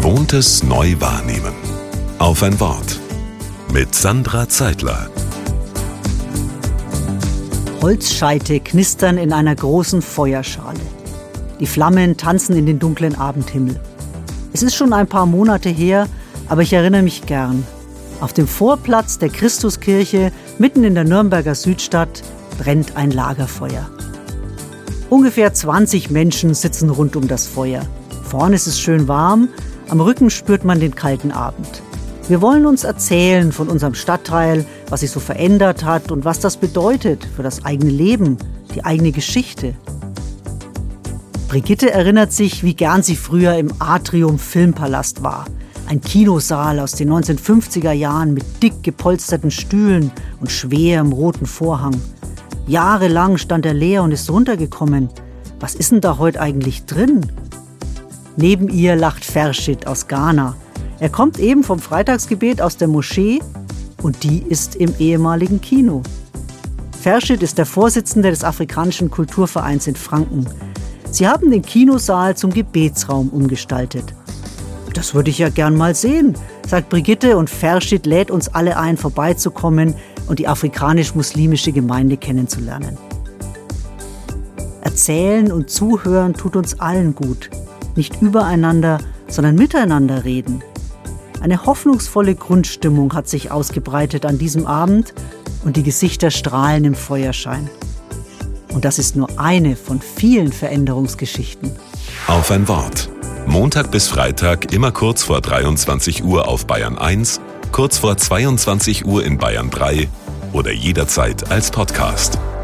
Gewohntes neu wahrnehmen. Auf ein Wort. Mit Sandra Zeitler. Holzscheite knistern in einer großen Feuerschale. Die Flammen tanzen in den dunklen Abendhimmel. Es ist schon ein paar Monate her, aber ich erinnere mich gern. Auf dem Vorplatz der Christuskirche, mitten in der Nürnberger Südstadt, brennt ein Lagerfeuer. Ungefähr 20 Menschen sitzen rund um das Feuer. Vorne ist es schön warm, am Rücken spürt man den kalten Abend. Wir wollen uns erzählen von unserem Stadtteil, was sich so verändert hat und was das bedeutet für das eigene Leben, die eigene Geschichte. Brigitte erinnert sich, wie gern sie früher im Atrium Filmpalast war. Ein Kinosaal aus den 1950er Jahren mit dick gepolsterten Stühlen und schwerem roten Vorhang. Jahrelang stand er leer und ist runtergekommen. Was ist denn da heute eigentlich drin? Neben ihr lacht Fershid aus Ghana. Er kommt eben vom Freitagsgebet aus der Moschee und die ist im ehemaligen Kino. Fershid ist der Vorsitzende des Afrikanischen Kulturvereins in Franken. Sie haben den Kinosaal zum Gebetsraum umgestaltet. Das würde ich ja gern mal sehen, sagt Brigitte, und Fershid lädt uns alle ein, vorbeizukommen und die afrikanisch-muslimische Gemeinde kennenzulernen. Erzählen und zuhören tut uns allen gut. Nicht übereinander, sondern miteinander reden. Eine hoffnungsvolle Grundstimmung hat sich ausgebreitet an diesem Abend und die Gesichter strahlen im Feuerschein. Und das ist nur eine von vielen Veränderungsgeschichten. Auf ein Wort. Montag bis Freitag immer kurz vor 23 Uhr auf Bayern 1, kurz vor 22 Uhr in Bayern 3 oder jederzeit als Podcast.